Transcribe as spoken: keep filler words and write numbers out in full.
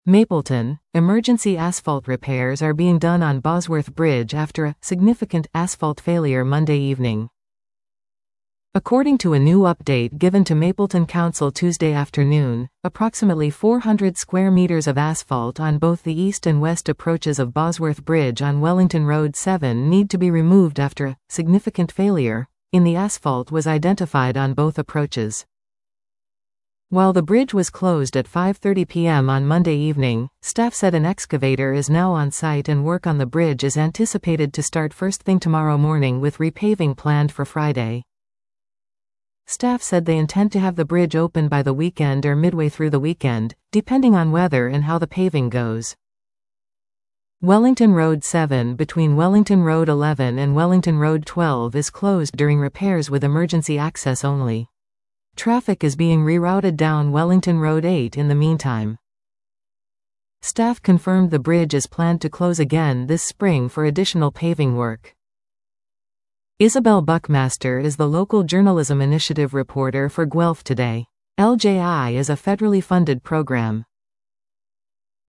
Mapleton, emergency asphalt repairs are being done on Bosworth Bridge after a significant asphalt failure Monday evening. According to a new update given to Mapleton Council Tuesday afternoon, approximately four hundred square meters of asphalt on both the east and west approaches of Bosworth Bridge on Wellington Road seven need to be removed after a significant failure in the asphalt was identified on both approaches. While the bridge was closed at five thirty p m on Monday evening, staff said an excavator is now on site and work on the bridge is anticipated to start first thing tomorrow morning with repaving planned for Friday. Staff said they intend to have the bridge open by the weekend or midway through the weekend, depending on weather and how the paving goes. Wellington Road seven between Wellington Road eleven and Wellington Road twelve is closed during repairs with emergency access only. Traffic is being rerouted down Wellington Road eight in the meantime. Staff confirmed the bridge is planned to close again this spring for additional paving work. Isabel Buckmaster is the local journalism initiative reporter for Guelph Today. L J I is a federally funded program.